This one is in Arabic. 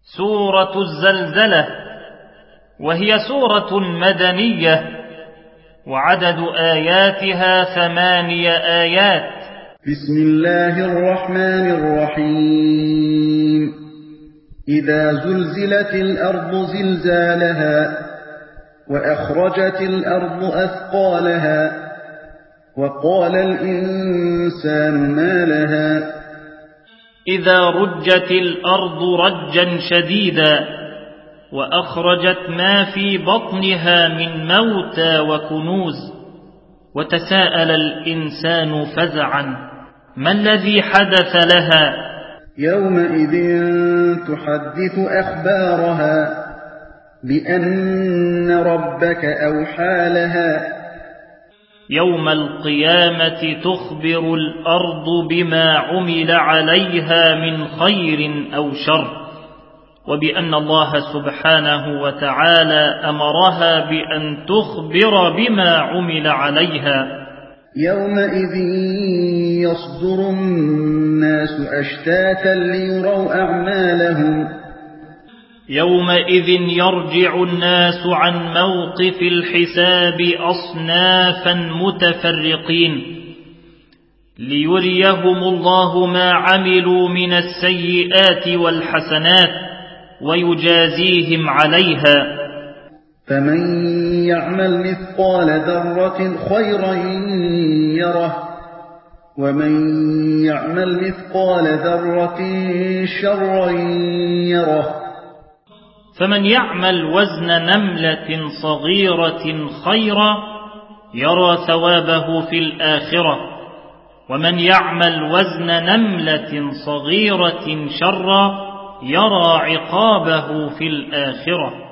سورة الزلزلة، وهي سورة مدنية، وعدد آياتها 8 آيات. بسم الله الرحمن الرحيم. إذا زلزلت الأرض زلزالها وأخرجت الأرض أثقالها وقال الإنسان ما لها. إذا رجت الأرض رجا شديدا وأخرجت ما في بطنها من موتى وكنوز، وتساءل الإنسان فزعا ما الذي حدث لها. يومئذ تحدث أخبارها بأن ربك أوحى لها. يوم القيامة تخبر الأرض بما عمل عليها من خير أو شر، وبأن الله سبحانه وتعالى أمرها بأن تخبر بما عمل عليها. يومئذ يصدر الناس أشتاتا ليروا أعمالهم. يومئذ يرجع الناس عن موقف الحساب أصنافا متفرقين ليريهم الله ما عملوا من السيئات والحسنات ويجازيهم عليها. فمن يعمل مثقال ذرة خيرا يره، ومن يعمل مثقال ذرة شرا يره. فمن يعمل وزن نملة صغيرة خيرا يرى ثوابه في الآخرة، ومن يعمل وزن نملة صغيرة شرا يرى عقابه في الآخرة.